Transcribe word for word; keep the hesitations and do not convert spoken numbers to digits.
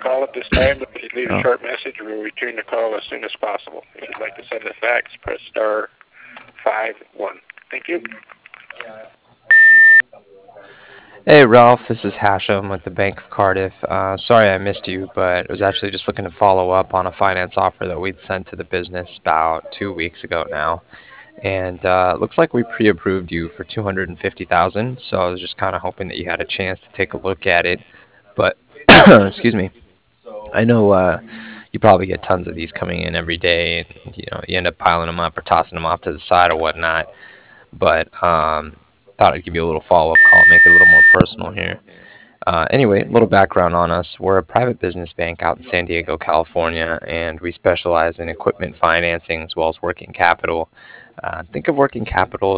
call at this time, but if you leave a Oh. short message, we'll return the call as soon as possible. If you'd like to send a fax, press star five one. Thank you. Hey Ralph, this is Hashem with the Bank of Cardiff. Uh, sorry I missed you, but I was actually just looking to follow up on a finance offer that we'd sent to the business about two weeks ago now. And uh, looks like we pre-approved you for two hundred fifty thousand dollars, so I was just kind of hoping that you had a chance to take a look at it. But, excuse me, I know uh, you probably get tons of these coming in every day, and you know you end up piling them up or tossing them off to the side or whatnot. But um, thought I'd give you a little follow-up call, make it a little more personal here. Uh, anyway, a little background on us. We're a private business bank out in San Diego, California, and we specialize in equipment financing as well as working capital. Uh, think of working capital